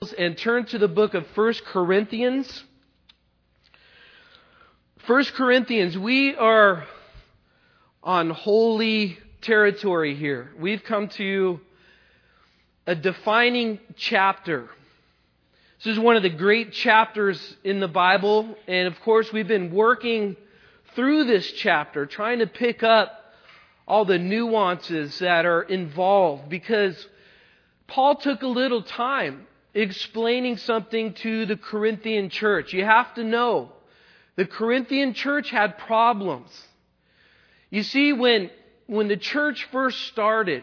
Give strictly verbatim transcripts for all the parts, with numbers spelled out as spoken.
And turn to the book of First Corinthians. First Corinthians, we are on holy territory here. We've come to a defining chapter. This is one of the great chapters in the Bible. And of course, we've been working through this chapter, trying to pick up all the nuances that are involved, because Paul took a little time explaining something to the Corinthian church. You have to know, the Corinthian church had problems. You see, when, when the church first started,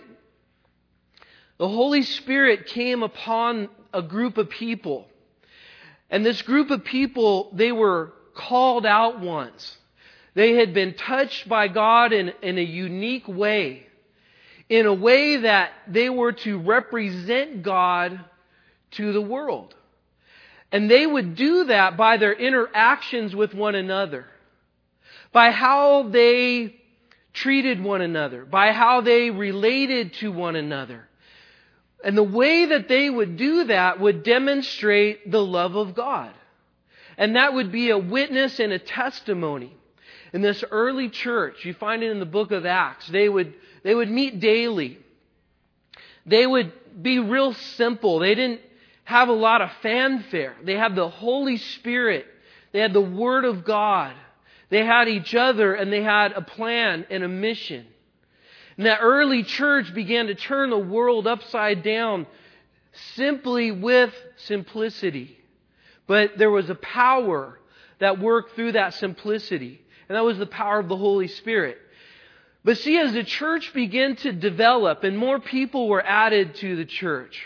the Holy Spirit came upon a group of people. And this group of people, they were called out ones. They had been touched by God in, in a unique way. In a way that they were to represent God to the world. And they would do that by their interactions with one another. By how they treated one another. By how they related to one another. And the way that they would do that would demonstrate the love of God. And that would be a witness and a testimony. In this early church, you find it in the book of Acts, they would, they would meet daily. They would be real simple. They didn't have a lot of fanfare. They had the Holy Spirit. They had the Word of God. They had each other, and they had a plan and a mission. And that early church began to turn the world upside down simply with simplicity. But there was a power that worked through that simplicity. And that was the power of the Holy Spirit. But see, as the church began to develop and more people were added to the church,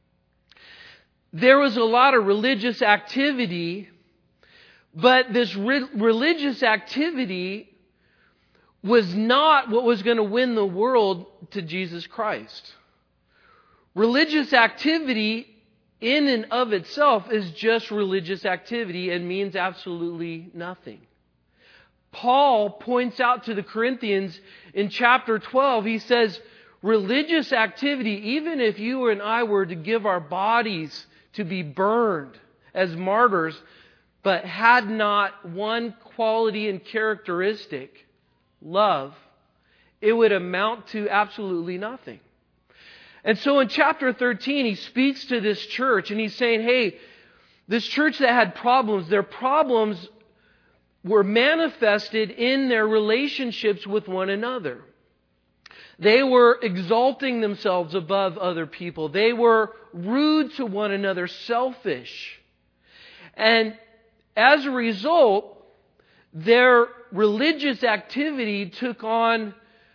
there was a lot of religious activity, but this re- religious activity was not what was going to win the world to Jesus Christ. Religious activity in and of itself is just religious activity and means absolutely nothing. Paul points out to the Corinthians in chapter twelve, he says, religious activity, even if you and I were to give our bodies to be burned as martyrs, but had not one quality and characteristic, love, it would amount to absolutely nothing. And so in chapter thirteen, he speaks to this church and he's saying, hey, this church that had problems, their problems were manifested in their relationships with one another. They were exalting themselves above other people. They were rude to one another, selfish. And as a result, their religious activity took on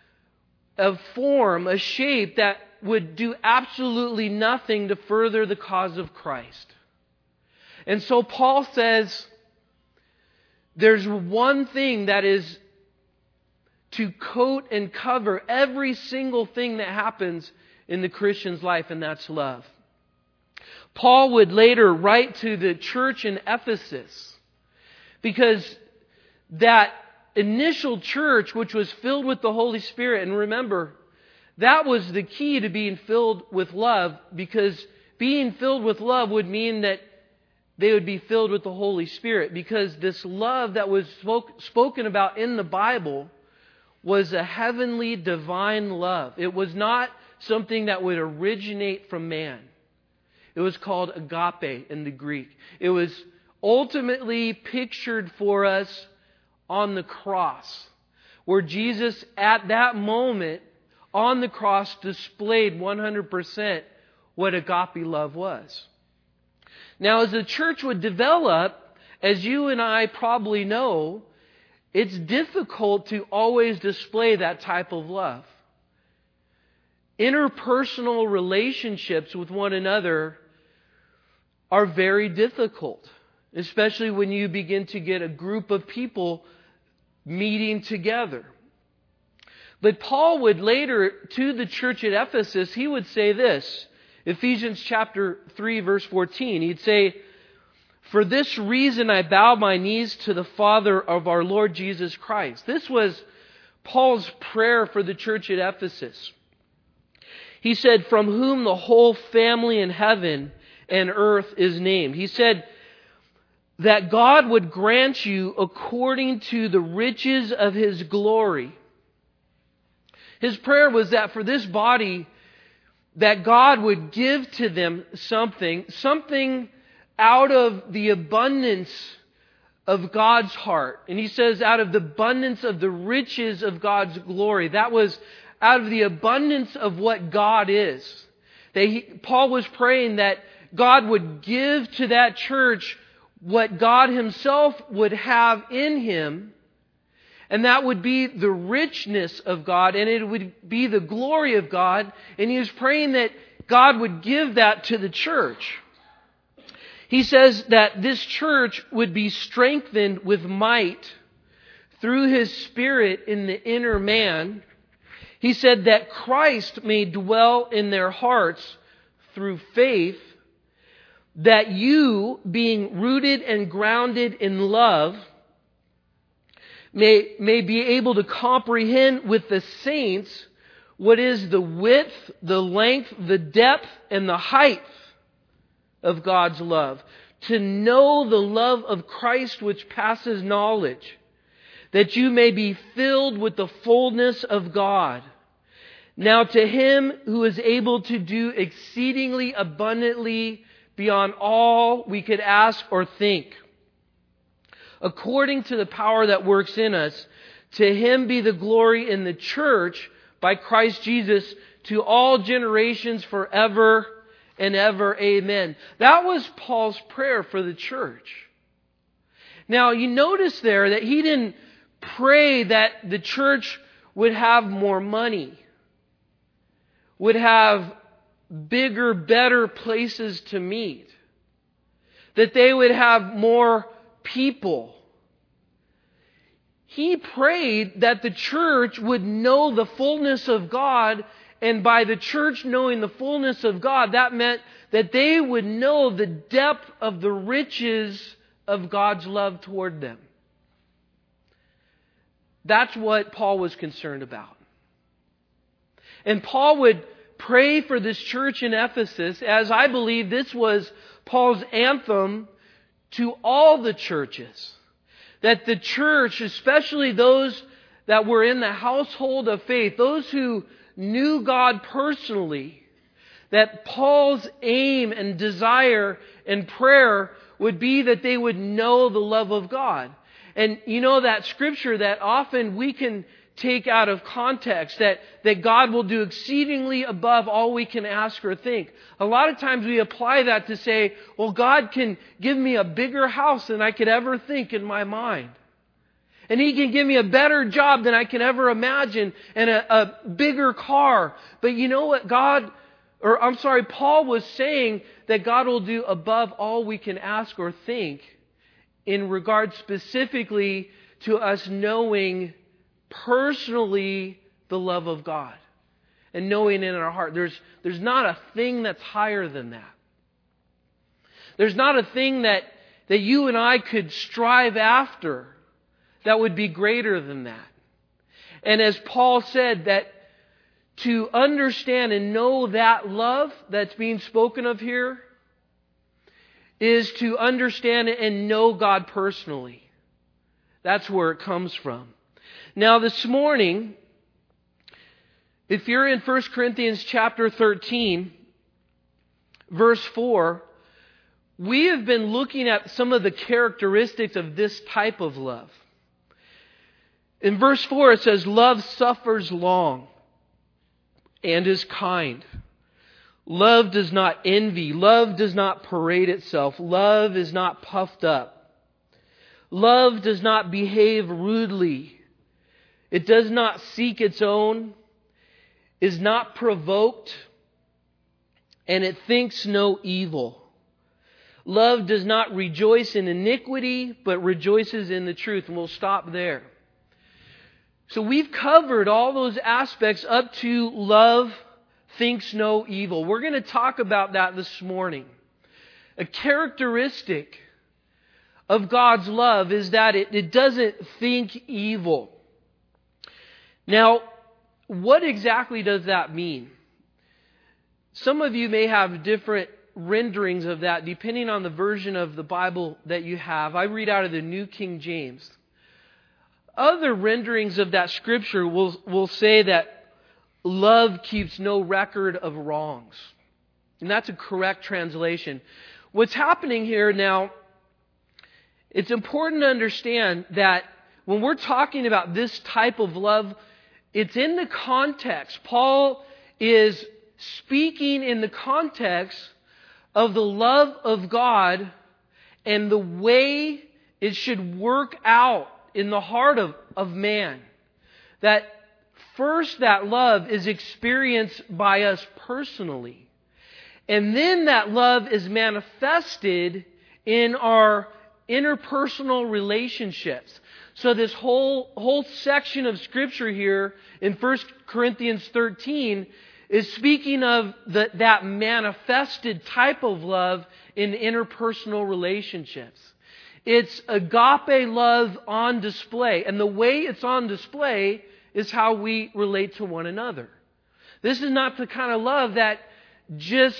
a form, a shape that would do absolutely nothing to further the cause of Christ. And so Paul says, there's one thing that is to coat and cover every single thing that happens in the Christian's life, and that's love. Paul would later write to the church in Ephesus, because that initial church, which was filled with the Holy Spirit, and remember, that was the key to being filled with love, because being filled with love would mean that they would be filled with the Holy Spirit, because this love that was spoke, spoken about in the Bible was a heavenly, divine love. It was not something that would originate from man. It was called agape in the Greek. It was ultimately pictured for us on the cross, where Jesus at that moment on the cross displayed one hundred percent what agape love was. Now, as the church would develop, as you and I probably know, it's difficult to always display that type of love. Interpersonal relationships with one another are very difficult, especially when you begin to get a group of people meeting together. But Paul would later, to the church at Ephesus, he would say this, Ephesians chapter three, verse fourteen. He'd say, for this reason I bow my knees to the Father of our Lord Jesus Christ. This was Paul's prayer for the church at Ephesus. He said, from whom the whole family in heaven and earth is named. He said that God would grant you according to the riches of His glory. His prayer was that for this body, that God would give to them something, something out of the abundance of God's heart. And he says, out of the abundance of the riches of God's glory. That was out of the abundance of what God is. That he, Paul was praying that God would give to that church what God Himself would have in Him. And that would be the richness of God, and it would be the glory of God. And he was praying that God would give that to the church. He says that this church would be strengthened with might through His Spirit in the inner man. He said that Christ may dwell in their hearts through faith, that you, being rooted and grounded in love, May, may be able to comprehend with the saints what is the width, the length, the depth, and the height of God's love. To know the love of Christ which passes knowledge, that you may be filled with the fullness of God. Now to Him who is able to do exceedingly abundantly beyond all we could ask or think, according to the power that works in us, to Him be the glory in the church by Christ Jesus to all generations forever and ever. Amen. That was Paul's prayer for the church. Now, you notice there that he didn't pray that the church would have more money, would have bigger, better places to meet, that they would have more people. He prayed that the church would know the fullness of God, and by the church knowing the fullness of God, that meant that they would know the depth of the riches of God's love toward them. That's what Paul was concerned about. And Paul would pray for this church in Ephesus, as I believe this was Paul's anthem to all the churches. That the church, especially those that were in the household of faith, those who knew God personally, that Paul's aim and desire and prayer would be that they would know the love of God. And you know that scripture that often we can take out of context, that, that God will do exceedingly above all we can ask or think. A lot of times we apply that to say, well, God can give me a bigger house than I could ever think in my mind. And He can give me a better job than I can ever imagine, and a, a bigger car. But you know what God, or I'm sorry, Paul was saying that God will do above all we can ask or think in regard specifically to us knowing personally the love of God and knowing in our heart. There's, there's not a thing that's higher than that. There's not a thing that, that you and I could strive after that would be greater than that. And as Paul said, that to understand and know that love that's being spoken of here is to understand and know God personally. That's where it comes from. Now this morning, if you're in First Corinthians chapter thirteen, verse four, we have been looking at some of the characteristics of this type of love. In verse four it says, love suffers long and is kind. Love does not envy. Love does not parade itself. Love is not puffed up. Love does not behave rudely. It does not seek its own, is not provoked, and it thinks no evil. Love does not rejoice in iniquity, but rejoices in the truth. And we'll stop there. So we've covered all those aspects up to love thinks no evil. We're going to talk about that this morning. A characteristic of God's love is that it, it doesn't think evil. Now, what exactly does that mean? Some of you may have different renderings of that depending on the version of the Bible that you have. I read out of the New King James. Other renderings of that scripture will, will say that love keeps no record of wrongs. And that's a correct translation. What's happening here now, it's important to understand that when we're talking about this type of love, it's in the context. Paul is speaking in the context of the love of God and the way it should work out in the heart of, of man. That first, that love is experienced by us personally. And then that love is manifested in our interpersonal relationships. So this whole, whole section of Scripture here in First Corinthians thirteen is speaking of the, that manifested type of love in interpersonal relationships. It's agape love on display. And the way it's on display is how we relate to one another. This is not the kind of love that just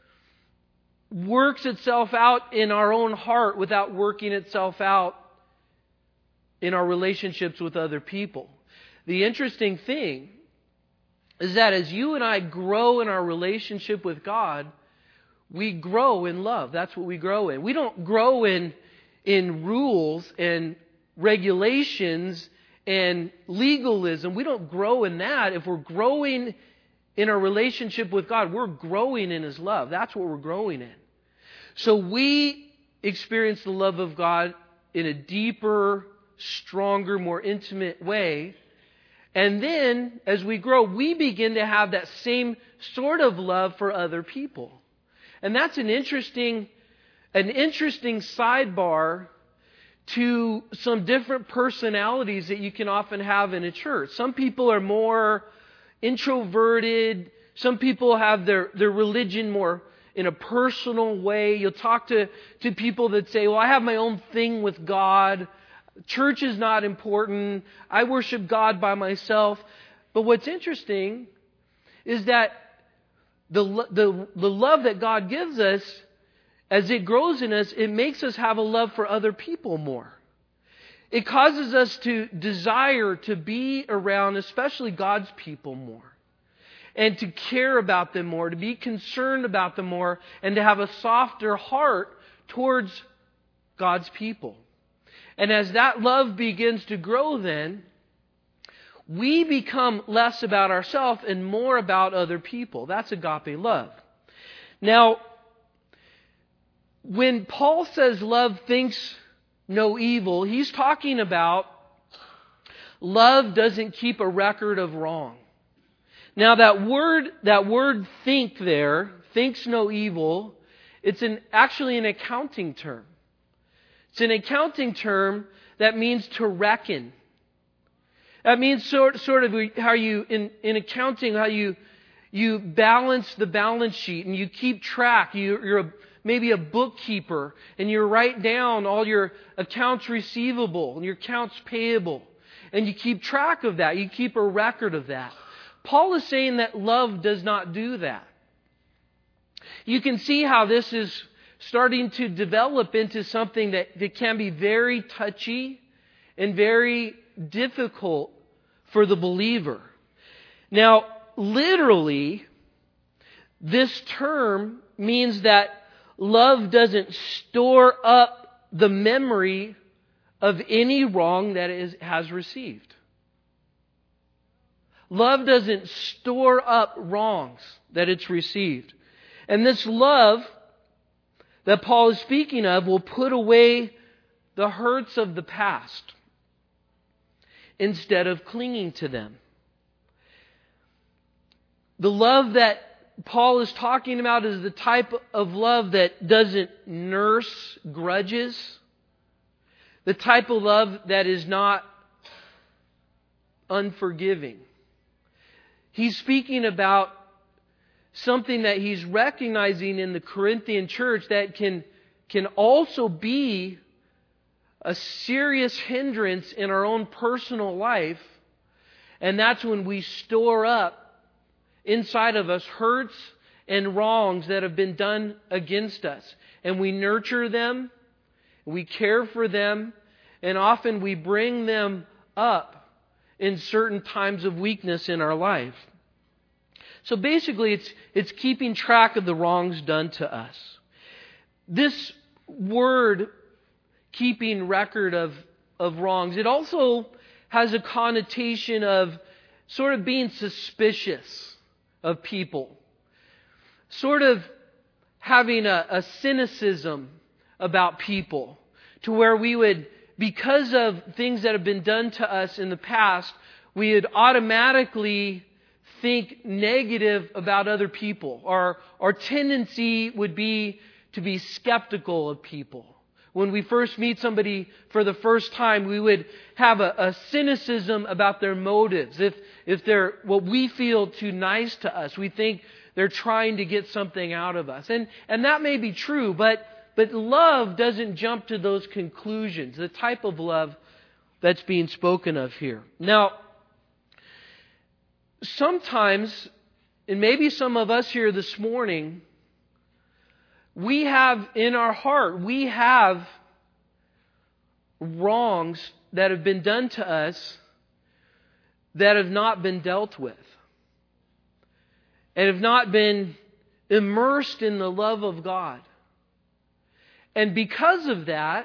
works itself out in our own heart without working itself out in our relationships with other people. The interesting thing is that as you and I grow in our relationship with God, we grow in love. That's what we grow in. We don't grow in, in rules and regulations and legalism. We don't grow in that. If we're growing in our relationship with God, we're growing in His love. That's what we're growing in. So we experience the love of God in a deeper, stronger, more intimate way. And then, as we grow, we begin to have that same sort of love for other people. And that's an interesting, an interesting sidebar to some different personalities that you can often have in a church. Some people are more introverted. Some people have their, their religion more in a personal way. You'll talk to, to people that say, well, I have my own thing with God. Church is not important. I worship God by myself. But what's interesting is that the, the, the love that God gives us, as it grows in us, it makes us have a love for other people more. It causes us to desire to be around, especially God's people, more. And to care about them more, to be concerned about them more, and to have a softer heart towards God's people. And as that love begins to grow then, we become less about ourselves and more about other people. That's agape love. Now, when Paul says love thinks no evil, he's talking about love doesn't keep a record of wrong. Now that word, that word think there, thinks no evil, it's an, actually an accounting term. It's an accounting term that means to reckon. That means sort, sort of how you, in, in accounting, how you, you balance the balance sheet and you keep track. You, you're a, maybe a bookkeeper and you write down all your accounts receivable and your accounts payable. And you keep track of that. You keep a record of that. Paul is saying that love does not do that. You can see how this is starting to develop into something that, that can be very touchy and very difficult for the believer. Now, literally, this term means that love doesn't store up the memory of any wrong that it has received. Love doesn't store up wrongs that it's received. And this love that Paul is speaking of will put away the hurts of the past instead of clinging to them. The love that Paul is talking about is the type of love that doesn't nurse grudges. The type of love that is not unforgiving. He's speaking about something that he's recognizing in the Corinthian church that can, can also be a serious hindrance in our own personal life. And that's when we store up inside of us hurts and wrongs that have been done against us. And we nurture them, we care for them, and often we bring them up in certain times of weakness in our life. So basically, it's, it's keeping track of the wrongs done to us. This word, keeping record of, of wrongs, it also has a connotation of sort of being suspicious of people. Sort of having a, a cynicism about people, to where we would, because of things that have been done to us in the past, we would automatically think negative about other people. Our, our tendency would be to be skeptical of people. When we first meet somebody for the first time, we would have a, a cynicism about their motives. If, if they're what we feel too nice to us, we think they're trying to get something out of us. And, and that may be true, but, but love doesn't jump to those conclusions, the type of love that's being spoken of here. Now, sometimes, and maybe some of us here this morning, we have in our heart, we have wrongs that have been done to us that have not been dealt with, and have not been immersed in the love of God. And because of that,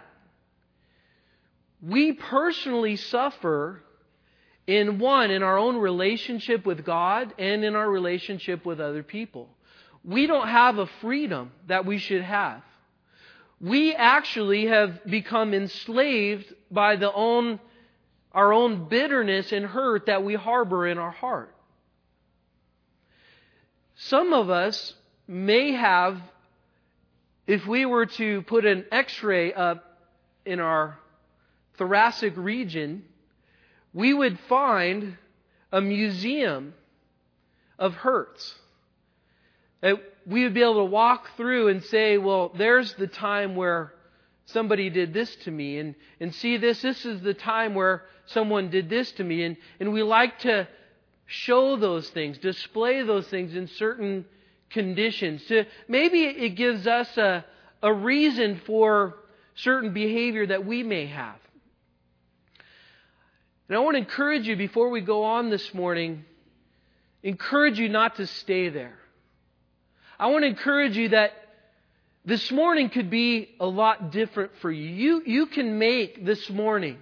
we personally suffer in one, in our own relationship with God and in our relationship with other people. We don't have a freedom that we should have. We actually have become enslaved by the own, our own bitterness and hurt that we harbor in our heart. Some of us may have, if we were to put an X-ray up in our thoracic region, we would find a museum of hurts. That we would be able to walk through and say, well, there's the time where somebody did this to me, and, and see this, this is the time where someone did this to me. And, and we like to show those things, display those things in certain conditions. To, maybe it gives us a, a reason for certain behavior that we may have. And I want to encourage you, before we go on this morning, encourage you not to stay there. I want to encourage you that this morning could be a lot different for you. You, you can make this morning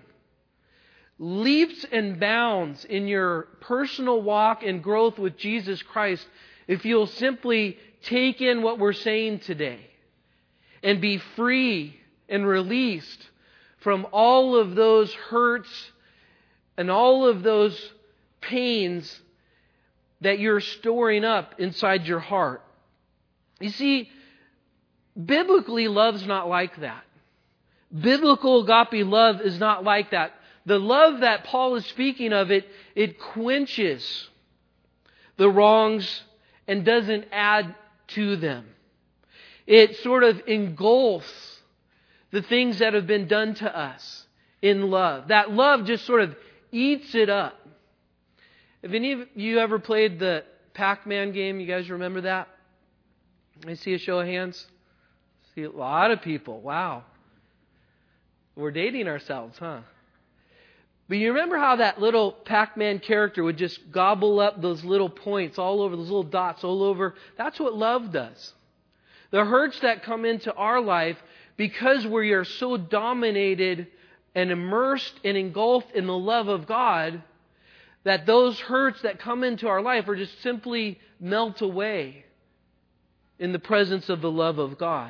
leaps and bounds in your personal walk and growth with Jesus Christ if you'll simply take in what we're saying today and be free and released from all of those hurts and all of those pains that you're storing up inside your heart. You see, biblically, love's not like that. Biblical agape love is not like that. The love that Paul is speaking of, it, it quenches the wrongs and doesn't add to them. It sort of engulfs the things that have been done to us in love. That love just sort of eats it up. Have any of you ever played the Pac-Man game? You guys remember that? I see a show of hands. I see a lot of people. Wow. We're dating ourselves, huh? But you remember how that little Pac-Man character would just gobble up those little points all over, those little dots all over? That's what love does. The hurts that come into our life, because we are so dominated and immersed and engulfed in the love of God, that those hurts that come into our life are just simply melt away in the presence of the love of God.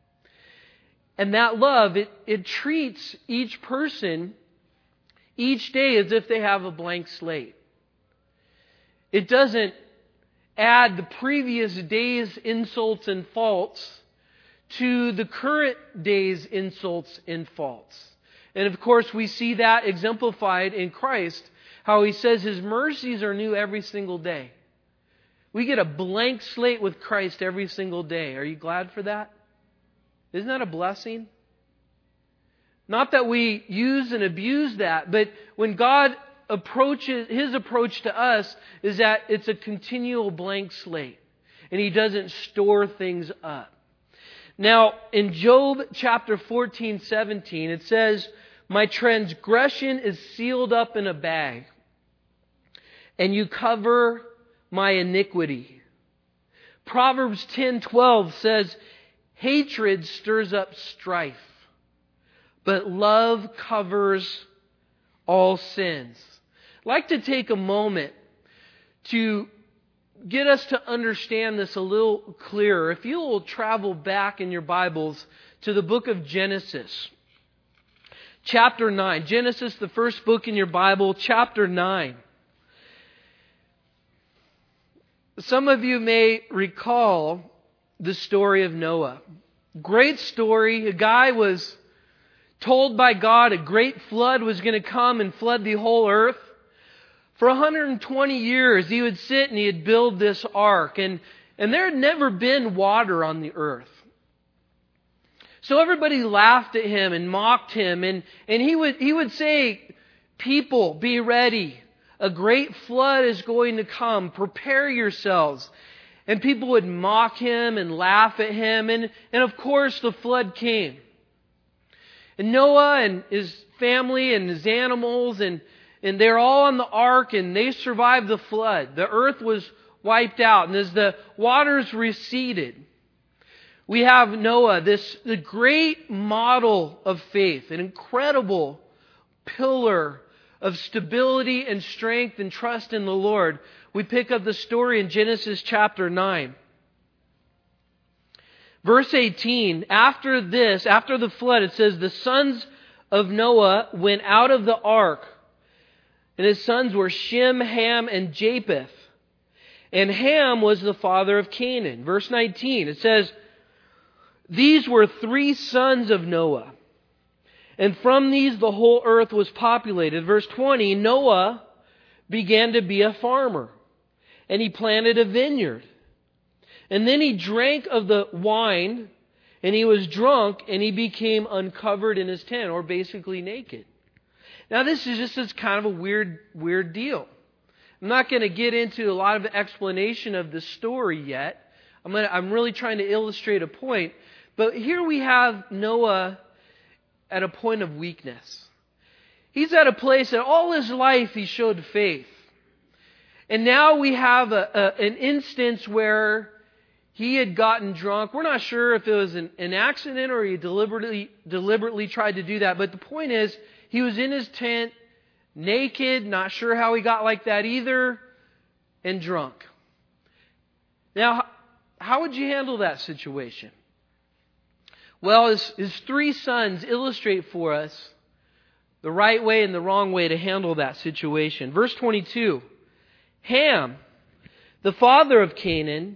And that love, it, it treats each person each day as if they have a blank slate. It doesn't add the previous day's insults and faults to the current day's insults and faults. And of course, we see that exemplified in Christ, how He says His mercies are new every single day. We get a blank slate with Christ every single day. Are you glad for that? Isn't that a blessing? Not that we use and abuse that, but when God approaches, His approach to us is that it's a continual blank slate. and He doesn't store things up. Now, in Job chapter fourteen, seventeen, it says, "My transgression is sealed up in a bag, and you cover my iniquity." Proverbs ten, twelve says, "Hatred stirs up strife, but love covers all sins." I'd like to take a moment to get us to understand this a little clearer. If you will travel back in your Bibles to the book of Genesis, chapter nine. Genesis, the first book in your Bible, chapter nine. Some of you may recall the story of Noah. Great story. A guy was told by God a great flood was going to come and flood the whole earth. For one hundred twenty years, he would sit and he'd build this ark. And, and there had never been water on the earth. So everybody laughed at him and mocked him. And, and he would, he would say, "People, be ready. A great flood is going to come. Prepare yourselves." And people would mock him and laugh at him. And, and of course, the flood came. And Noah and his family and his animals, and, and they're all on the ark, and they survived the flood. The earth was wiped out. And as the waters receded, we have Noah, this the great model of faith, an incredible pillar of stability and strength and trust in the Lord. We pick up the story in Genesis chapter nine. Verse eighteen, after this, after the flood, it says, "The sons of Noah went out of the ark, and his sons were Shem, Ham, and Japheth. And Ham was the father of Canaan." Verse nineteen, it says, "These were three sons of Noah, and from these the whole earth was populated." Verse twenty, "Noah began to be a farmer, and he planted a vineyard. And then he drank of the wine, and he was drunk, and he became uncovered in his tent," or basically naked. Now this is just this kind of a weird, weird deal. I'm not going to get into a lot of explanation of the story yet. I'm going to, I'm really trying to illustrate a point. But here we have Noah at a point of weakness. He's at a place that all his life he showed faith. And now we have a, a, an instance where he had gotten drunk. We're not sure if it was an, an accident or he deliberately deliberately tried to do that. But the point is, he was in his tent, naked, not sure how he got like that either, and drunk. Now, how would you handle that situation? Well, his, his three sons illustrate for us the right way and the wrong way to handle that situation. Verse twenty-two, Ham, the father of Canaan,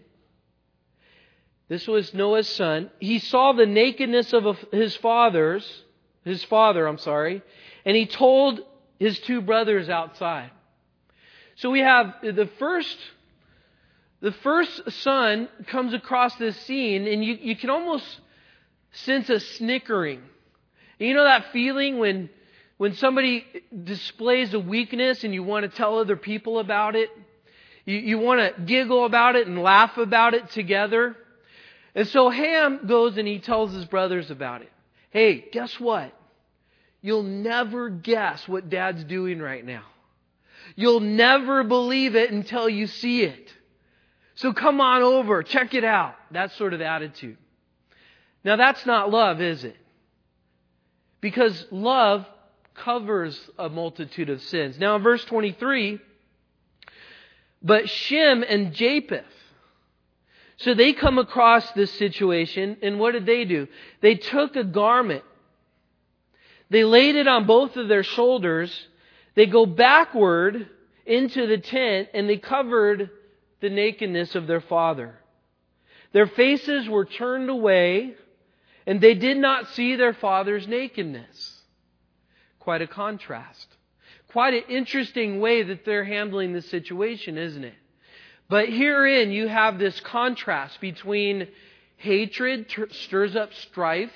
this was Noah's son, he saw the nakedness of his father's, his father, I'm sorry, and he told his two brothers outside. So we have the first, the first son comes across this scene, and you, you can almost sense a snickering. And you know that feeling when when somebody displays a weakness and you want to tell other people about it? You, you want to giggle about it and laugh about it together. And so Ham goes and he tells his brothers about it. "Hey, guess what? You'll never guess what Dad's doing right now. You'll never believe it until you see it. So come on over, check it out." That sort of attitude. Now that's not love, is it? Because love covers a multitude of sins. Now in verse twenty-three, "But Shem and Japheth," so they come across this situation, and what did they do? They took a garment. They laid it on both of their shoulders. They go backward into the tent, and they covered the nakedness of their father. Their faces were turned away, and they did not see their father's nakedness. Quite a contrast. Quite an interesting way that they're handling this situation, isn't it? But herein you have this contrast between hatred, t- stirs up strife,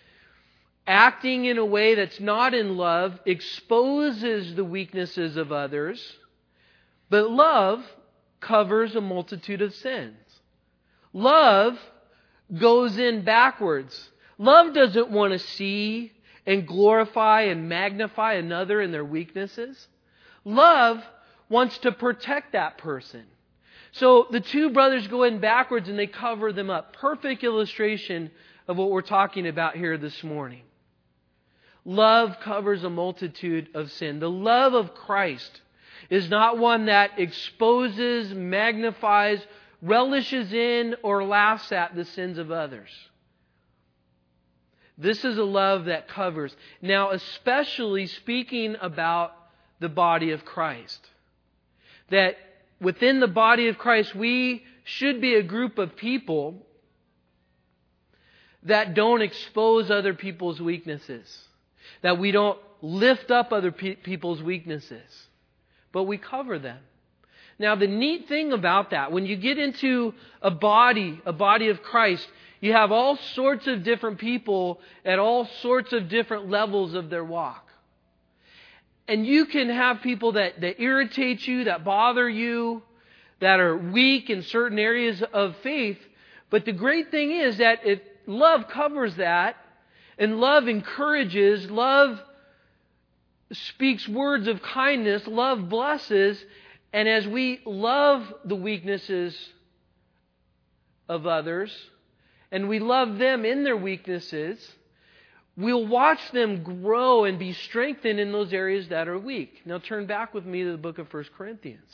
acting in a way that's not in love, exposes the weaknesses of others, but love covers a multitude of sins. Love goes in backwards. Love doesn't want to see and glorify and magnify another in their weaknesses. Love wants to protect that person. So the two brothers go in backwards and they cover them up. Perfect illustration of what we're talking about here this morning. Love covers a multitude of sin. The love of Christ is not one that exposes, magnifies, relishes in, or laughs at the sins of others. This is a love that covers. Now, especially speaking about the body of Christ. That within the body of Christ, we should be a group of people that don't expose other people's weaknesses. That we don't lift up other pe- people's weaknesses. But we cover them. Now, the neat thing about that, when you get into a body, a body of Christ, you have all sorts of different people at all sorts of different levels of their walk. And you can have people that, that irritate you, that bother you, that are weak in certain areas of faith. But the great thing is that if love covers that, and love encourages, love speaks words of kindness, love blesses, and as we love the weaknesses of others, and we love them in their weaknesses, we'll watch them grow and be strengthened in those areas that are weak. Now turn back with me to the book of First Corinthians.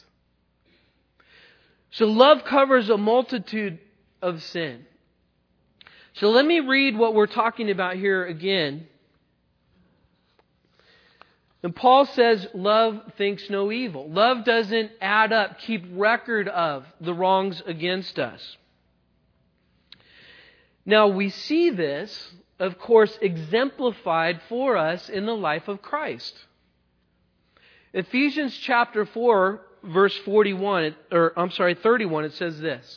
So love covers a multitude of sin. So let me read what we're talking about here again. And Paul says, love thinks no evil. Love doesn't add up, keep record of the wrongs against us. Now we see this, of course, exemplified for us in the life of Christ. Ephesians chapter four, verse forty-one, or I'm sorry, thirty-one, it says this.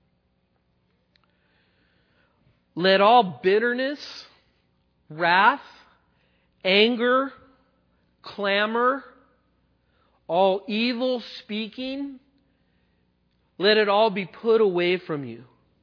Let all bitterness, wrath, anger, clamor, all evil speaking, let it all be put away from you.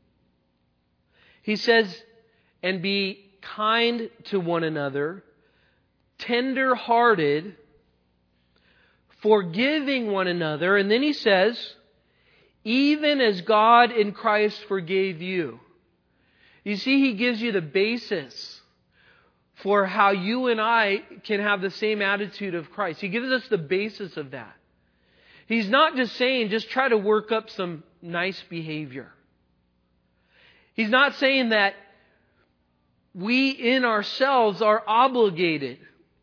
He says, and be kind to one another, tender-hearted, forgiving one another. And then he says, even as God in Christ forgave you. You see, he gives you the basis for how you and I can have the same attitude of Christ. He gives us the basis of that. He's not just saying, just try to work up some nice behavior. He's not saying that we in ourselves are obligated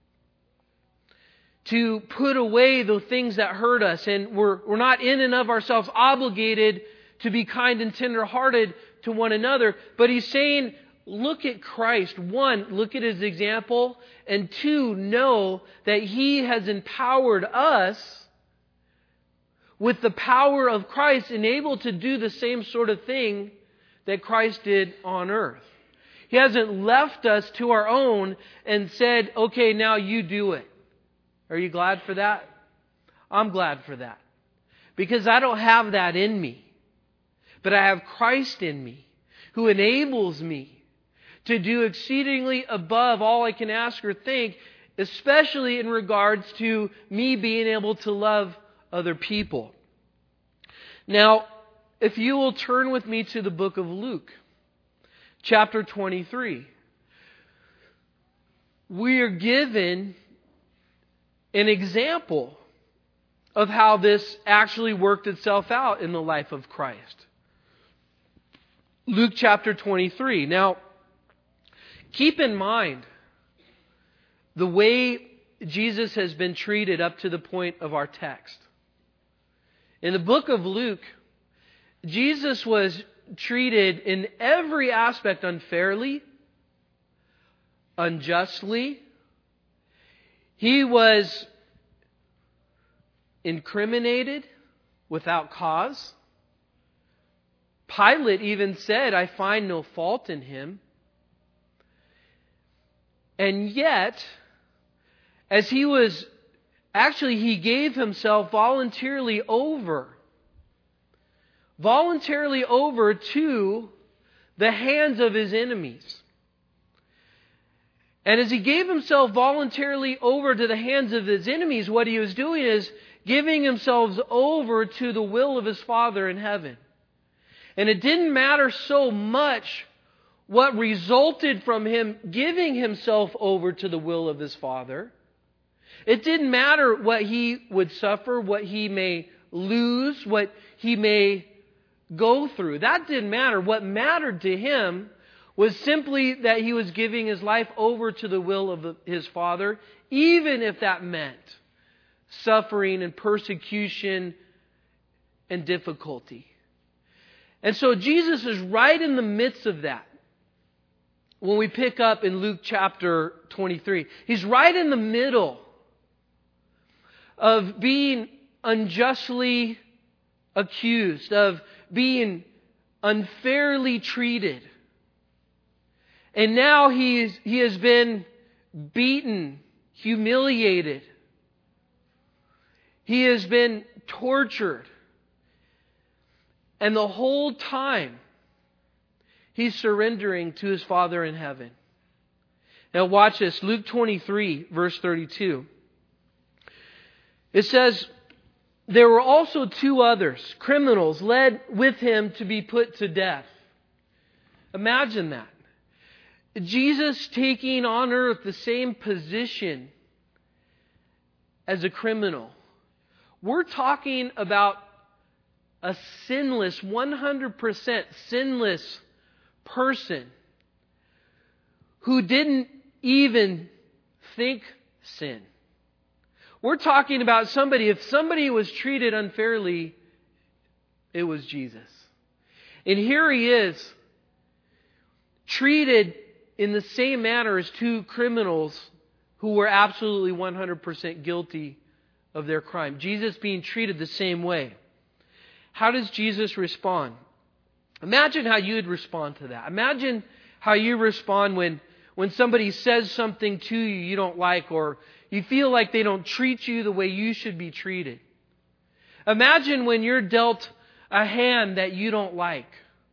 to put away the things that hurt us. And we're, we're not in and of ourselves obligated to be kind and tender-hearted to one another. But he's saying, look at Christ. One, look at his example. And two, know that he has empowered us with the power of Christ and able to do the same sort of thing that Christ did on earth. He hasn't left us to our own and said, okay, now you do it. Are you glad for that? I'm glad for that. Because I don't have that in me. But I have Christ in me who enables me to do exceedingly above all I can ask or think, especially in regards to me being able to love other people. Now, if you will turn with me to the book of Luke, chapter twenty-three, we are given an example of how this actually worked itself out in the life of Christ. Luke chapter twenty-three. Now, keep in mind the way Jesus has been treated up to the point of our text. In the book of Luke, Jesus was treated in every aspect unfairly, unjustly. He was incriminated without cause. Pilate even said, I find no fault in him. And yet, as he was, actually he gave himself voluntarily over, voluntarily over to the hands of His enemies. And as He gave Himself voluntarily over to the hands of His enemies, what He was doing is giving Himself over to the will of His Father in heaven. And it didn't matter so much what resulted from Him giving Himself over to the will of His Father. It didn't matter what He would suffer, what He may lose, what He may go through. That didn't matter. What mattered to Him was simply that He was giving His life over to the will of His Father, even if that meant suffering and persecution and difficulty. And so Jesus is right in the midst of that. When we pick up in Luke chapter twenty-three, He's right in the middle of being unjustly accused, of being unfairly treated. And now he's, he has been beaten, humiliated. He has been tortured. And the whole time, He's surrendering to His Father in heaven. Now watch this. Luke twenty-three, verse thirty-two. It says, there were also two others, criminals, led with Him to be put to death. Imagine that. Jesus taking on earth the same position as a criminal. We're talking about a sinless, one hundred percent sinless person who didn't even think sin. We're talking about somebody, if somebody was treated unfairly, it was Jesus. And here He is, treated in the same manner as two criminals who were absolutely one hundred percent guilty of their crime. Jesus being treated the same way. How does Jesus respond? Imagine how you'd respond to that. Imagine how you respond when, when somebody says something to you you don't like, or you feel like they don't treat you the way you should be treated. Imagine when you're dealt a hand that you don't like.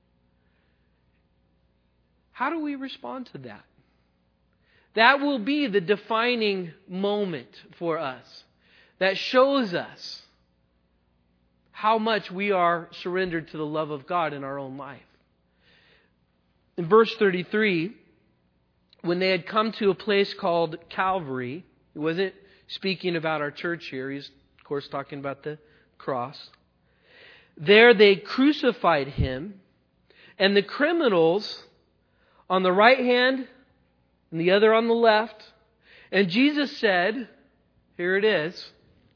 How do we respond to that? That will be the defining moment for us that shows us how much we are surrendered to the love of God in our own life. In verse thirty-three, when they had come to a place called Calvary, he wasn't speaking about our church here. He's, of course, talking about the cross. There they crucified Him, and the criminals on the right hand and the other on the left. And Jesus said, here it is,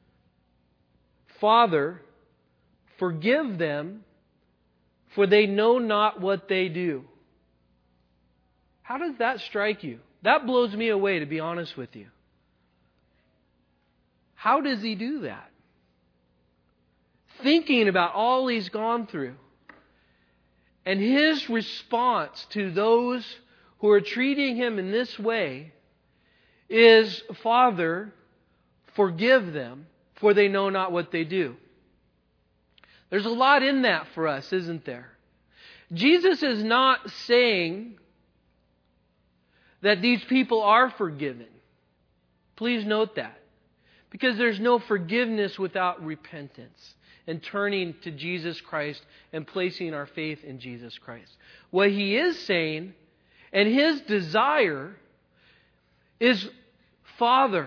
Father, forgive them, for they know not what they do. How does that strike you? That blows me away, to be honest with you. How does He do that? Thinking about all He's gone through. And His response to those who are treating Him in this way is, Father, forgive them, for they know not what they do. There's a lot in that for us, isn't there? Jesus is not saying that these people are forgiven. Please note that. Because there's no forgiveness without repentance and turning to Jesus Christ and placing our faith in Jesus Christ. What He is saying, and His desire, is, Father,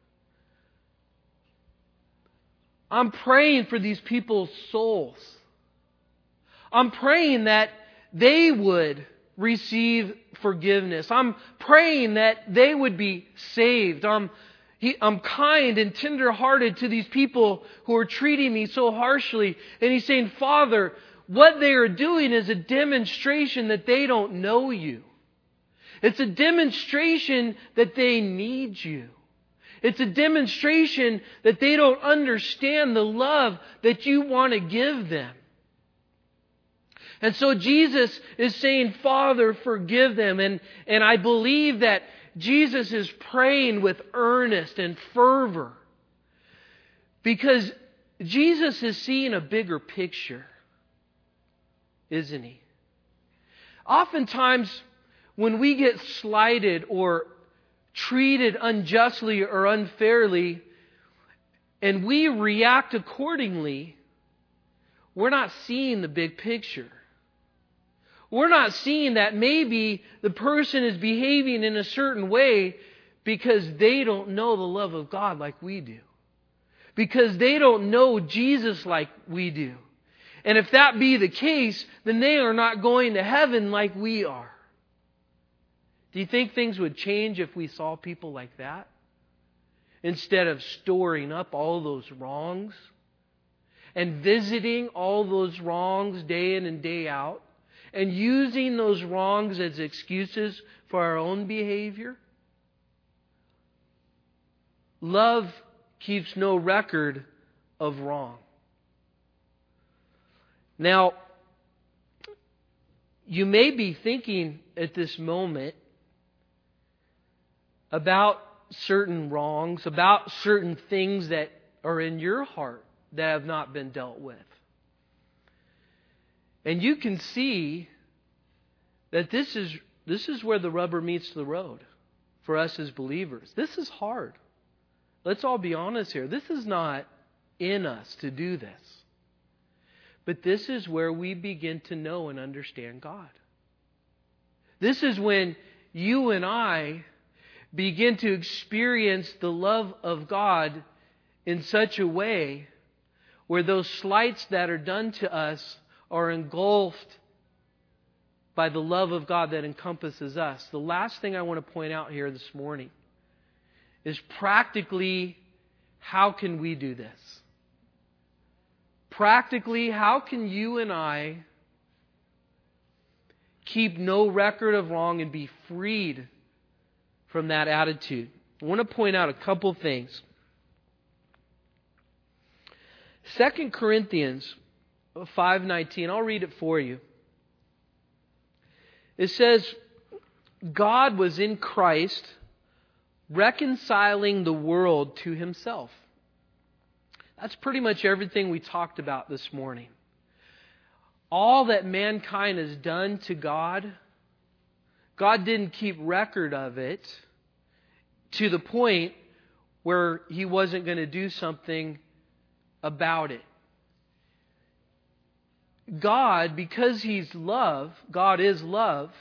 I'm praying for these people's souls. I'm praying that they would receive forgiveness. I'm praying that they would be saved. I'm, he, I'm kind and tender-hearted to these people who are treating me so harshly. And He's saying, Father, what they are doing is a demonstration that they don't know You. It's a demonstration that they need You. It's a demonstration that they don't understand the love that You want to give them. And so Jesus is saying, Father, forgive them. And, and I believe that Jesus is praying with earnest and fervor because Jesus is seeing a bigger picture. isn't He? Oftentimes, when we get slighted or treated unjustly or unfairly, and we react accordingly, we're not seeing the big picture. We're not seeing that maybe the person is behaving in a certain way because they don't know the love of God like we do. Because they don't know Jesus like we do. And if that be the case, then they are not going to heaven like we are. Do you think things would change if we saw people like that? Instead of storing up all those wrongs and visiting all those wrongs day in and day out and using those wrongs as excuses for our own behavior? Love keeps no record of wrong. Now, you may be thinking at this moment about certain wrongs, about certain things that are in your heart that have not been dealt with. And you can see that this is this is where the rubber meets the road for us as believers. This is hard. Let's all be honest here. This is not in us to do this. But this is where we begin to know and understand God. This is when you and I begin to experience the love of God in such a way where those slights that are done to us are engulfed by the love of God that encompasses us. The last thing I want to point out here this morning is practically, how can we do this? Practically, how can you and I keep no record of wrong and be freed from that attitude? I want to point out a couple things. Second Corinthians five nineteen, I'll read it for you. It says, God was in Christ reconciling the world to Himself. That's pretty much everything we talked about this morning. All that mankind has done to God, God didn't keep record of it to the point where He wasn't going to do something about it. God, because He's love, God is love,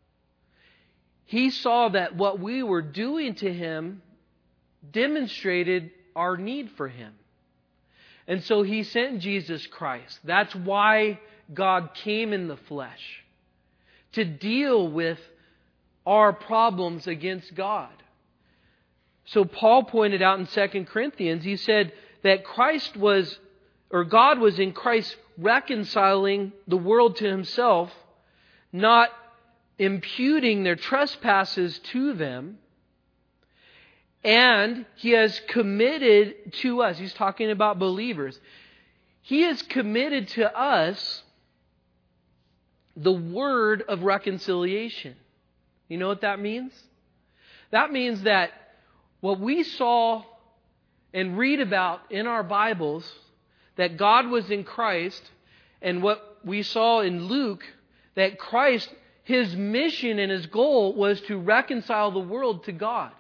He saw that what we were doing to Him demonstrated our need for Him. And so He sent Jesus Christ. That's why God came in the flesh, to deal with our problems against God. So Paul pointed out in Second Corinthians, he said that Christ was, or God was in Christ reconciling the world to Himself, not imputing their trespasses to them. And He has committed to us, He's talking about believers, He has committed to us the word of reconciliation. You know what that means? That means that what we saw and read about in our Bibles, that God was in Christ, and what we saw in Luke, that Christ, His mission and His goal was to reconcile the world to God.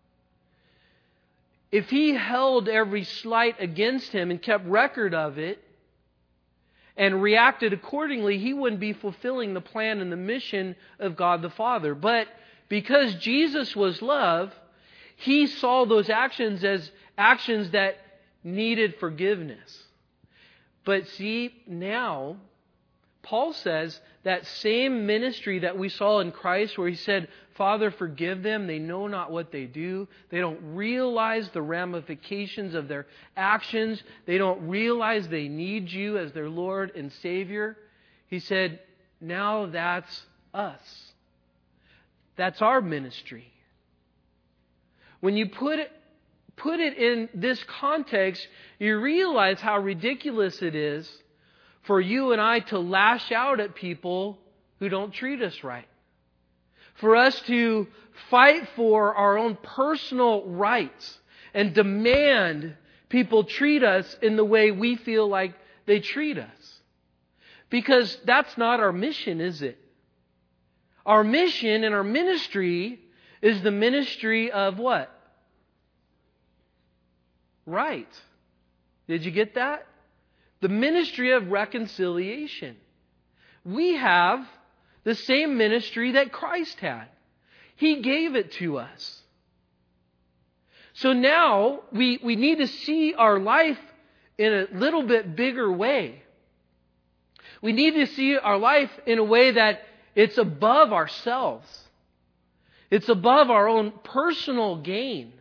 If He held every slight against Him and kept record of it and reacted accordingly, He wouldn't be fulfilling the plan and the mission of God the Father. But because Jesus was love, He saw those actions as actions that needed forgiveness. But see, now, Paul says that same ministry that we saw in Christ, where He said, Father, forgive them, they know not what they do. They don't realize the ramifications of their actions. They don't realize they need You as their Lord and Savior. He said, now that's us. That's our ministry. When you put it, put it in this context, you realize how ridiculous it is for you and I to lash out at people who don't treat us right. For us to fight for our own personal rights and demand people treat us in the way we feel like they treat us. Because that's not our mission, is it? Our mission and our ministry is the ministry of what? Right. Did you get that? The ministry of reconciliation. We have the same ministry that Christ had. He gave it to us. So now we, we need to see our life in a little bit bigger way. We need to see our life in a way that it's above ourselves. It's above our own personal gain.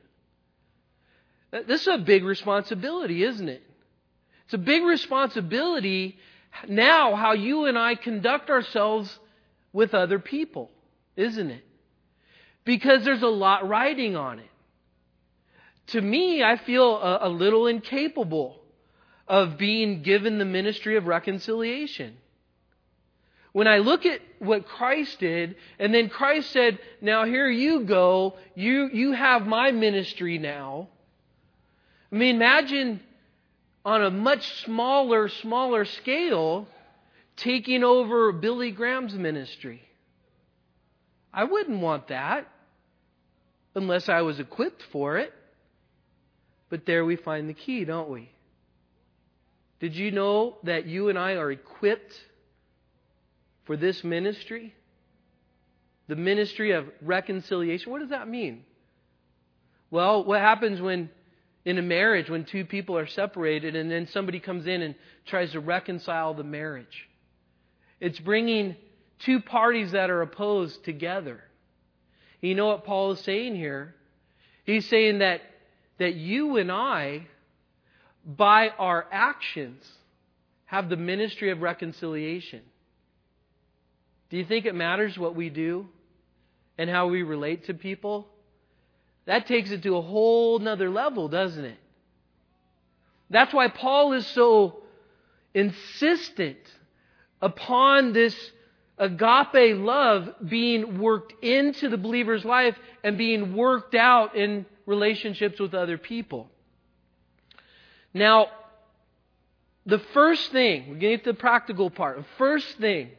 This is a big responsibility, isn't it? It's a big responsibility now how you and I conduct ourselves with other people, isn't it? Because there's a lot riding on it. To me, I feel a, a little incapable of being given the ministry of reconciliation. When I look at what Christ did, and then Christ said, now here you go, you, you have my ministry now. I mean, imagine on a much smaller, smaller scale, taking over Billy Graham's ministry. I wouldn't want that unless I was equipped for it. But there we find the key, don't we? Did you know that you and I are equipped for this ministry? The ministry of reconciliation. What does that mean? Well, what happens when in a marriage when two people are separated and then somebody comes in and tries to reconcile the marriage? It's bringing two parties that are opposed together. You know what Paul is saying here? He's saying that that you and I, by our actions, have the ministry of reconciliation. Do you think it matters what we do and how we relate to people? That takes it to a whole nother level, doesn't it? That's why Paul is so insistent upon this agape love being worked into the believer's life and being worked out in relationships with other people. Now, the first thing, we're getting to the practical part. The first thing,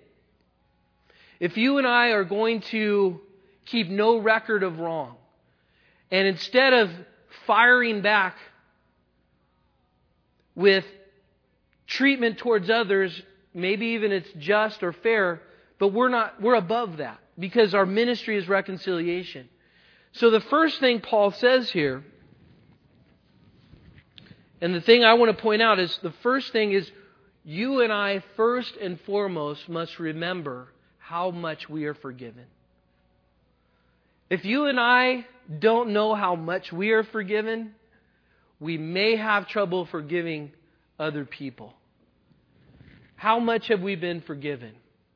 if you and I are going to keep no record of wrong, and instead of firing back with treatment towards others, maybe even it's just or fair, but we're not, we're above that because our ministry is reconciliation. So the first thing Paul says here, and the thing I want to point out is the first thing is you and I first and foremost must remember how much we are forgiven. If you and I don't know how much we are forgiven, we may have trouble forgiving other people. How much have we been forgiven?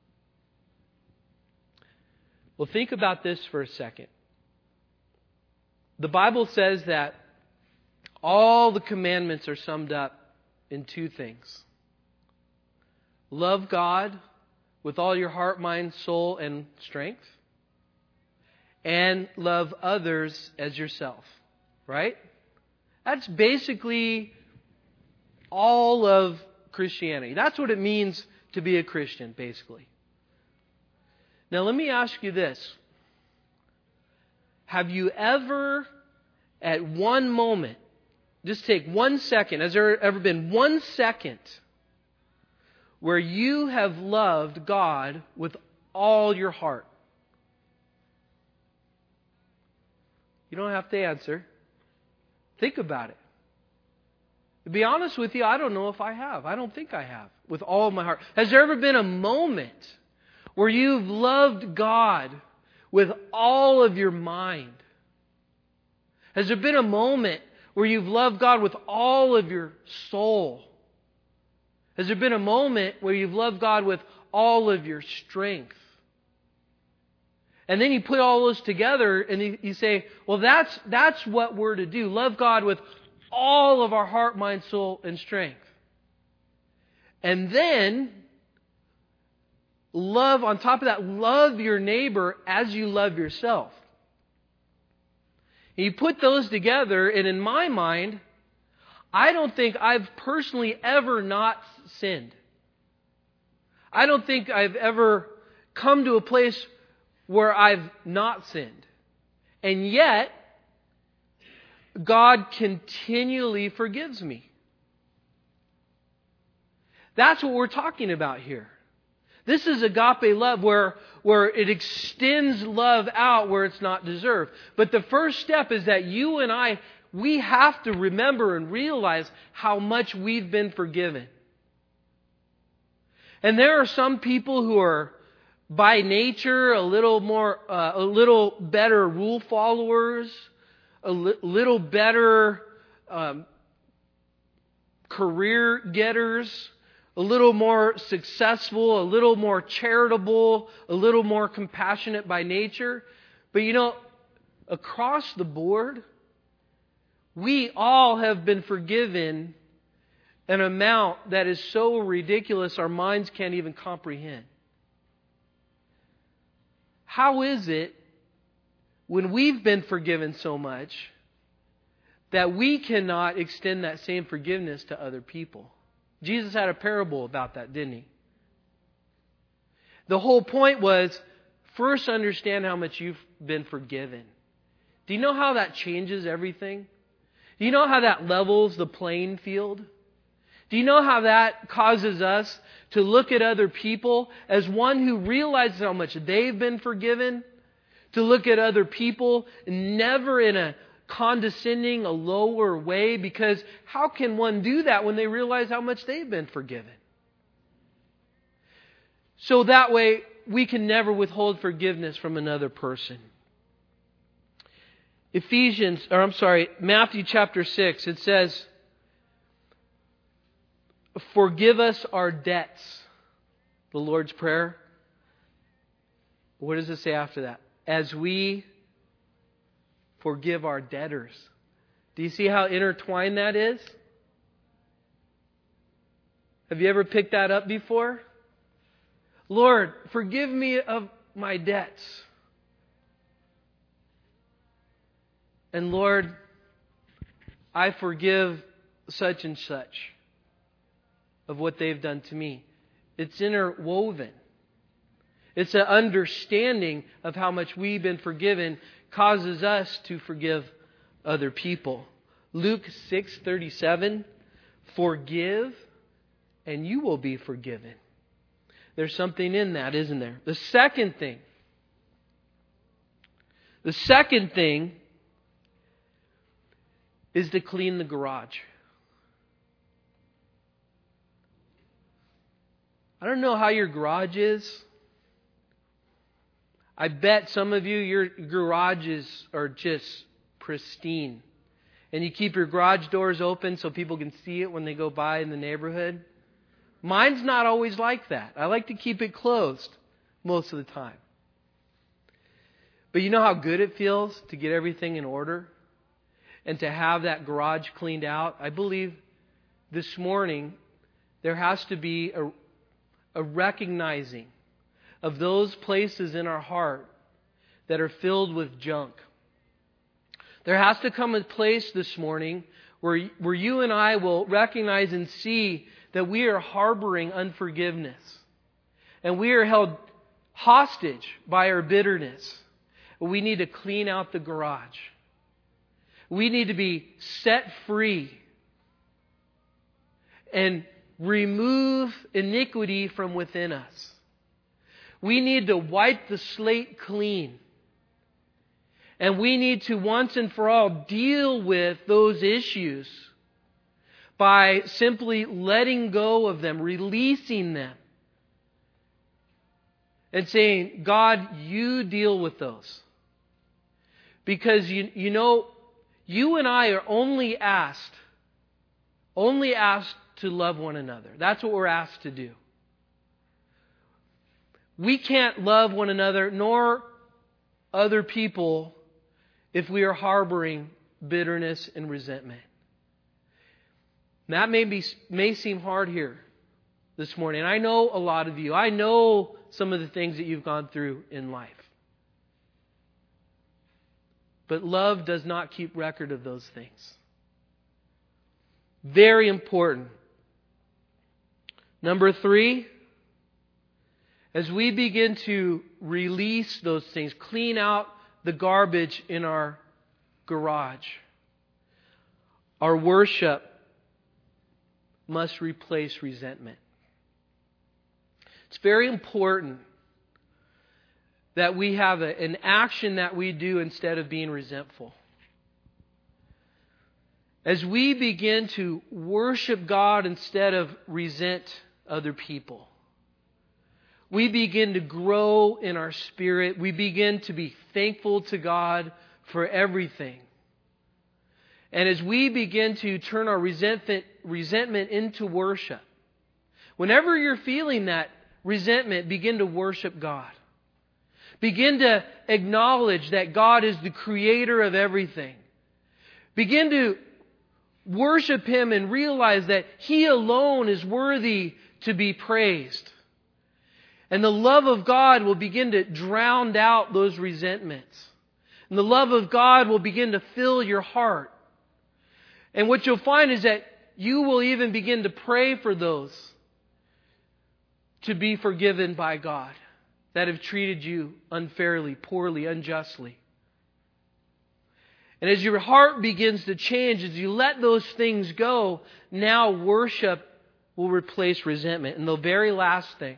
Well, think about this for a second. The Bible says that all the commandments are summed up in two things. Love God with all your heart, mind, soul, and strength. And love others as yourself. Right? That's basically all of Christianity. That's what it means to be a Christian, basically. Now, let me ask you this. Have you ever, at one moment, just take one second, has there ever been one second where you have loved God with all your heart? You don't have to answer. Think about it. To be honest with you, I don't know if I have. I don't think I have with all of my heart. Has there ever been a moment where you've loved God with all of your mind? Has there been a moment where you've loved God with all of your soul? Has there been a moment where you've loved God with all of your strength? And then you put all those together and you, you say, well, that's, that's what we're to do. Love God with all of our heart, mind, soul, and strength. And then, love, on top of that, love your neighbor as you love yourself. And you put those together, and in my mind, I don't think I've personally ever not sinned. I don't think I've ever come to a place where I've not sinned. And yet, God continually forgives me. That's what we're talking about here. This is agape love where, where it extends love out where it's not deserved. But the first step is that you and I, we have to remember and realize how much we've been forgiven. And there are some people who are by nature a little more, uh, a little better rule followers, a li- little better um, career getters, a little more successful, a little more charitable, a little more compassionate by nature. But you know, across the board, we all have been forgiven an amount that is so ridiculous our minds can't even comprehend. How is it when we've been forgiven so much that we cannot extend that same forgiveness to other people? Jesus had a parable about that, didn't he? The whole point was, first understand how much you've been forgiven. Do you know how that changes everything? Do you know how that levels the playing field? Do you know how that causes us to look at other people as one who realizes how much they've been forgiven? To look at other people never in a condescending, a lower way, because how can one do that when they realize how much they've been forgiven? So that way we can never withhold forgiveness from another person. Ephesians, or I'm sorry, Matthew chapter six, it says, forgive us our debts. The Lord's Prayer. What does it say after that? As we forgive our debtors. Do you see how intertwined that is? Have you ever picked that up before? Lord, forgive me of my debts. And Lord, I forgive such and such of what they've done to me. It's interwoven. It's an understanding of how much we've been forgiven causes us to forgive other people. Luke six thirty-seven, forgive and you will be forgiven. There's something in that, isn't there? The second thing, the second thing is to clean the garage. I don't know how your garage is. I bet some of you, your garages are just pristine. And you keep your garage doors open so people can see it when they go by in the neighborhood. Mine's not always like that. I like to keep it closed most of the time. But you know how good it feels to get everything in order? And to have that garage cleaned out? I believe this morning there has to be a, a recognizing of those places in our heart that are filled with junk. There has to come a place this morning where, where you and I will recognize and see that we are harboring unforgiveness. And we are held hostage by our bitterness. We need to clean out the garage. We need to be set free and remove iniquity from within us. We need to wipe the slate clean. And we need to once and for all deal with those issues by simply letting go of them, releasing them. And saying, God, you deal with those. Because you, you know, you and I are only asked, only asked to love one another. That's what we're asked to do. We can't love one another nor other people if we are harboring bitterness and resentment. That may be may seem hard here this morning. I know a lot of you. I know some of the things that you've gone through in life. But love does not keep record of those things. Very important. Number three, as we begin to release those things, clean out the garbage in our garage, our worship must replace resentment. It's very important that we have a, an action that we do instead of being resentful. As we begin to worship God instead of resent other people, we begin to grow in our spirit. We begin to be thankful to God for everything. And as we begin to turn our resentment, resentment into worship, whenever you're feeling that resentment, begin to worship God. Begin to acknowledge that God is the creator of everything. Begin to worship Him and realize that He alone is worthy to be praised. And the love of God will begin to drown out those resentments. And the love of God will begin to fill your heart. And what you'll find is that you will even begin to pray for those to be forgiven by God that have treated you unfairly, poorly, unjustly. And as your heart begins to change, as you let those things go, now worship will replace resentment. And the very last thing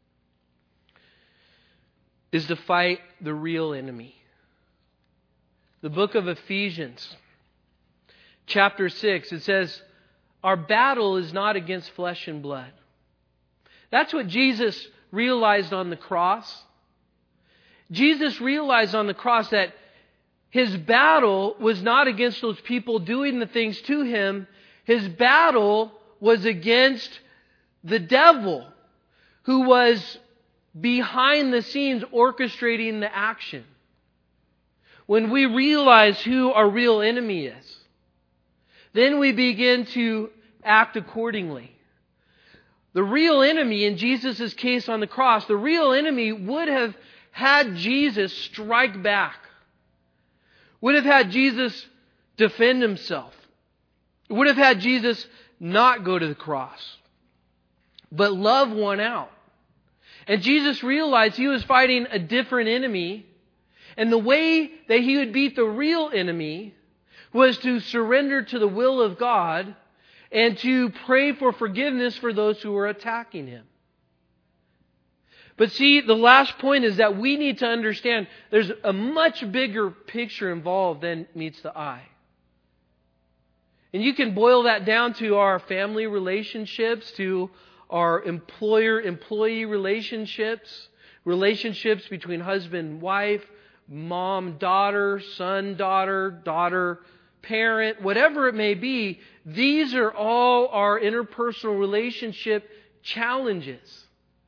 is to fight the real enemy. The book of Ephesians, chapter six, it says, our battle is not against flesh and blood. That's what Jesus realized on the cross. Jesus realized on the cross that His battle was not against those people doing the things to Him. His battle was against the devil, who was behind the scenes orchestrating the action. When we realize who our real enemy is, then we begin to act accordingly. The real enemy in Jesus' case on the cross, the real enemy would have had Jesus strike back. Would have had Jesus defend Himself. Would have had Jesus not go to the cross. But love won out. And Jesus realized He was fighting a different enemy. And the way that He would beat the real enemy was to surrender to the will of God and to pray for forgiveness for those who were attacking Him. But see, the last point is that we need to understand there's a much bigger picture involved than meets the eye. And you can boil that down to our family relationships, to our employer-employee relationships, relationships between husband and wife, mom-daughter, son-daughter, daughter-parent, whatever it may be. These are all our interpersonal relationship challenges.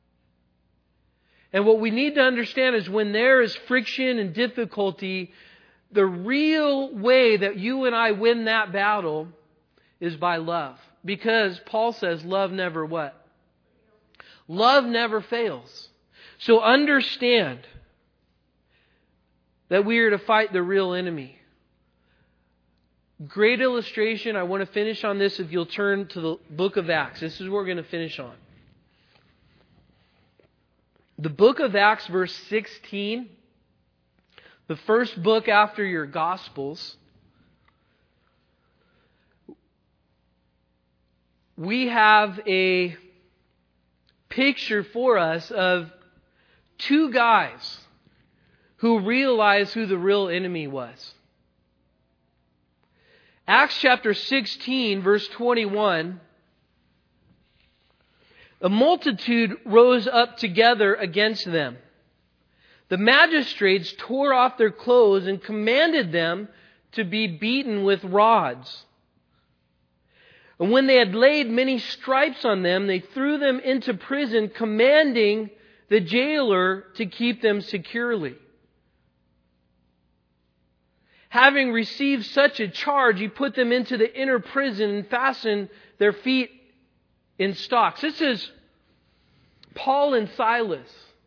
And what we need to understand is when there is friction and difficulty, the real way that you and I win that battle is by love. Because Paul says love never what? Love never fails. So understand that we are to fight the real enemy. Great illustration. I want to finish on this if you'll turn to the book of Acts. This is what we're going to finish on. The book of Acts, verse sixteen, the first book after your Gospels, we have a picture for us of two guys who realized who the real enemy was. Acts chapter sixteen, verse twenty-one. A multitude rose up together against them. The magistrates tore off their clothes and commanded them to be beaten with rods. And when they had laid many stripes on them, they threw them into prison, commanding the jailer to keep them securely. Having received such a charge, he put them into the inner prison and fastened their feet in stocks. This is Paul and Silas.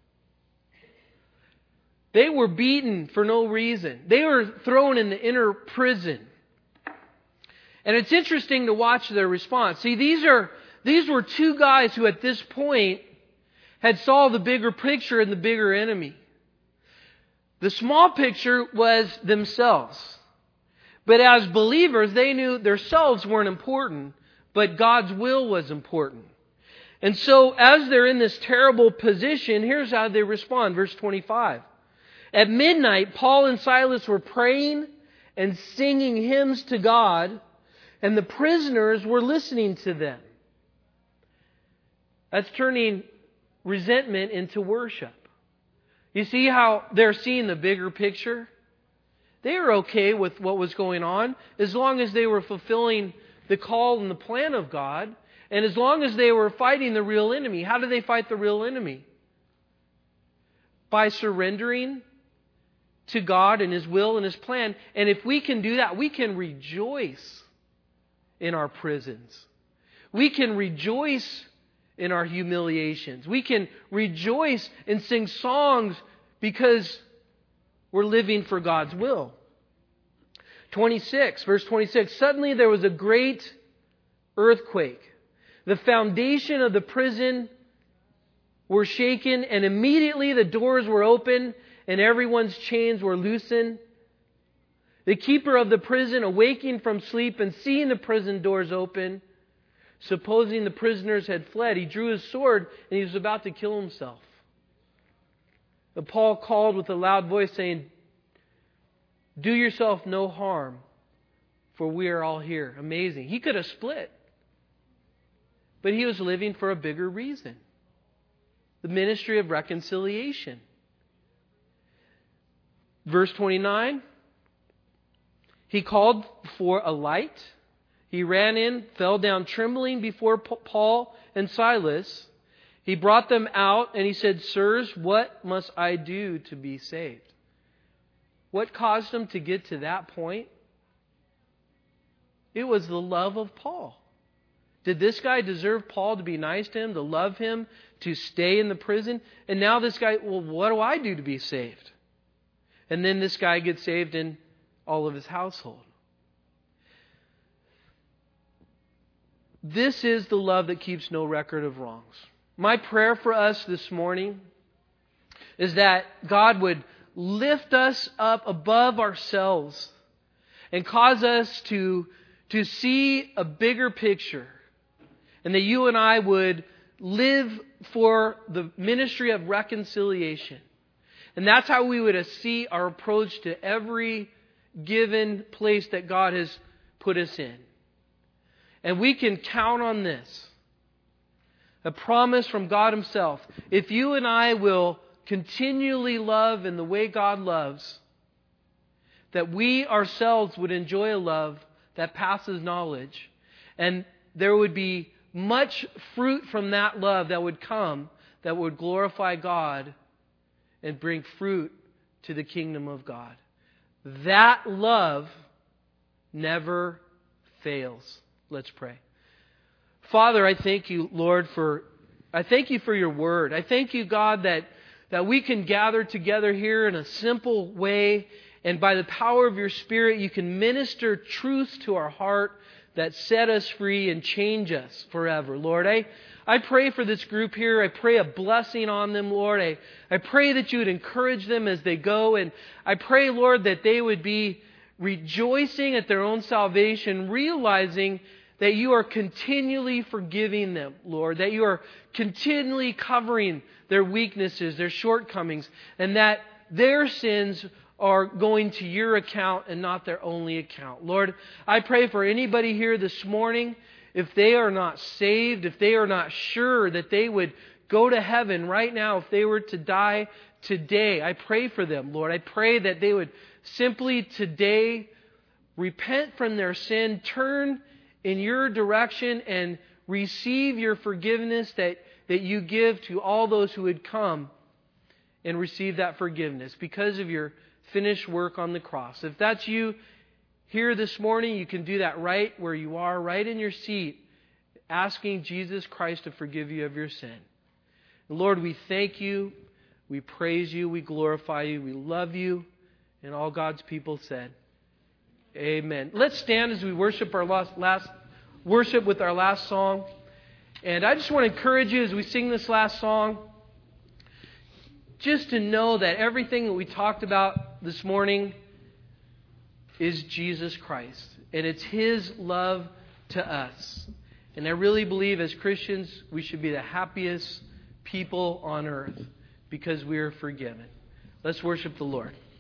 They were beaten for no reason. They were thrown in the inner prison. And it's interesting to watch their response. See, these are these were two guys who at this point had saw the bigger picture and the bigger enemy. The small picture was themselves. But as believers, they knew themselves weren't important, but God's will was important. And so as they're in this terrible position, here's how they respond. Verse twenty-five. At midnight, Paul and Silas were praying and singing hymns to God, and the prisoners were listening to them. That's turning resentment into worship. You see how they're seeing the bigger picture? They were okay with what was going on as long as they were fulfilling the call and the plan of God, and as long as they were fighting the real enemy. How do they fight the real enemy? By surrendering to God and His will and His plan. And if we can do that, we can rejoice in our prisons. We can rejoice in our humiliations. We can rejoice and sing songs because we're living for God's will. twenty-six, verse twenty-six. Suddenly there was a great earthquake. The foundation of the prison were shaken, and immediately the doors were open and everyone's chains were loosened. The keeper of the prison, awaking from sleep and seeing the prison doors open, supposing the prisoners had fled, he drew his sword and he was about to kill himself. But Paul called with a loud voice, saying, "Do yourself no harm, for we are all here." Amazing. He could have split. But he was living for a bigger reason. The ministry of reconciliation. Verse twenty-nine. He called for a light. He ran in, fell down trembling before Paul and Silas. He brought them out and he said, "Sirs, what must I do to be saved?" What caused them to get to that point? It was the love of Paul. Did this guy deserve Paul to be nice to him, to love him, to stay in the prison? And now this guy, well, what do I do to be saved? And then this guy gets saved in all of his household. This is the love that keeps no record of wrongs. My prayer for us this morning is that God would lift us up above ourselves and cause us to, to see a bigger picture. And that you and I would live for the ministry of reconciliation. And that's how we would see our approach to every given place that God has put us in. And we can count on this. A promise from God Himself. If you and I will continually love in the way God loves, that we ourselves would enjoy a love that passes knowledge. And there would be much fruit from that love that would come, that would glorify God and bring fruit to the kingdom of God. That love never fails. Let's pray. Father, I thank You, Lord, for I thank You for Your word. I thank You, God, that, that we can gather together here in a simple way, and by the power of Your Spirit, You can minister truth to our heart that set us free and change us forever. Lord, I, I pray for this group here. I pray a blessing on them, Lord. I, I pray that You would encourage them as they go. And I pray, Lord, that they would be rejoicing at their own salvation, realizing that You are continually forgiving them, Lord. That You are continually covering their weaknesses, their shortcomings, and that their sins are going to Your account and not their only account. Lord, I pray for anybody here this morning, if they are not saved, if they are not sure that they would go to heaven right now, if they were to die today, I pray for them, Lord. I pray that they would simply today repent from their sin, turn in Your direction, and receive Your forgiveness that, that You give to all those who would come and receive that forgiveness because of Your finished work on the cross. If that's you here this morning, you can do that right where you are, right in your seat, asking Jesus Christ to forgive you of your sin. Lord, we thank You, we praise You, we glorify You, we love You, and all God's people said, amen. Let's stand as we worship our last, last worship with our last song. And I just want to encourage you as we sing this last song, just to know that everything that we talked about this morning is Jesus Christ. And it's His love to us. And I really believe as Christians, we should be the happiest people on earth because we are forgiven. Let's worship the Lord.